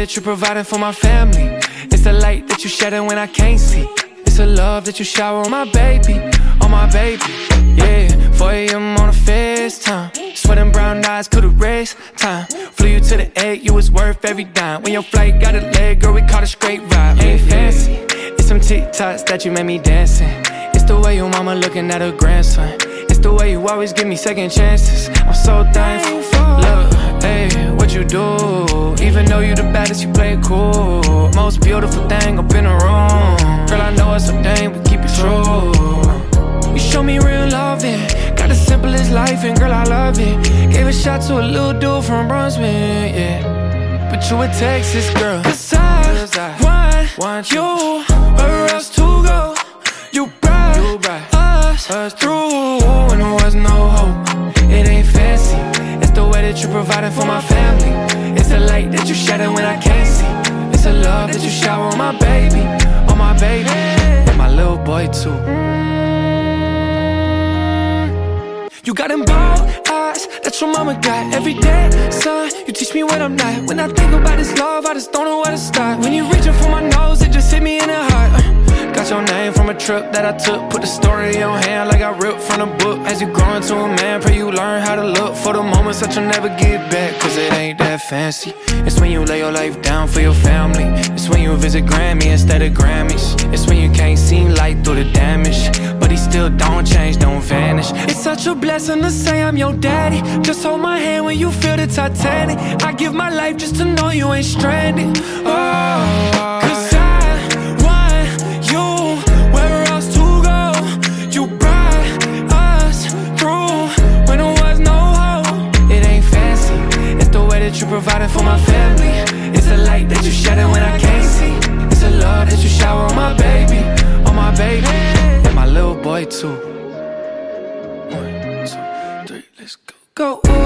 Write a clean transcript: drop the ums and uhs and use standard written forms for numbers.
that you're providing for my family. It's the light that you shedding when I can't see. It's the love that you shower on my baby, on my baby. Yeah, 4 AM on a FaceTime. Sweating brown eyes, could've raced time. Flew you to the egg, you was worth every dime. When your flight got a leg, girl, we caught a straight ride. Ain't fancy, it's some TikToks that you made me dancing. It's the way your mama looking at her grandson. It's the way you always give me second chances. I'm so thankful. Look, hey, what you do? Even though you the baddest, you play it cool. Most beautiful thing up in the room. Girl, I know it's a thing, but keep it true. You show me real loving. Got the simplest life, and girl, I love it. Gave a shot to a little dude from Brunswick, yeah. But you a Texas girl. Cause I want you. Where else to go? You brought us through when there was no hope. It ain't fancy. It's the way that you're providing for my family. It's the light that you shedding when I can't see. It's the love that you shower on my baby, and my little boy too. You got them bald eyes that your mama got. Every day, son, you teach me what I'm not. When I think about this love, I just don't know where to start. When you reaching for my nose, it just hit me in the heart. Got your name from a trip that I took. Put the story in your hand like I ripped from the book. As you grow into a man, pray you learn how to look for the moments that you'll never get back. Cause it ain't that fancy. It's when you lay your life down for your family. It's when you visit Grammy instead of Grammys. It's when you can't see light through the damage, but he still don't change, don't vanish. It's such a blessing to say I'm your daddy. Just hold my hand when you feel the Titanic. I give my life just to know you ain't stranded. Oh, cause you providing for my family. It's the light that you shedding when I can't see. It's the love that you shower on my baby, and my little boy too. 1, 2, 3, let's go. Go.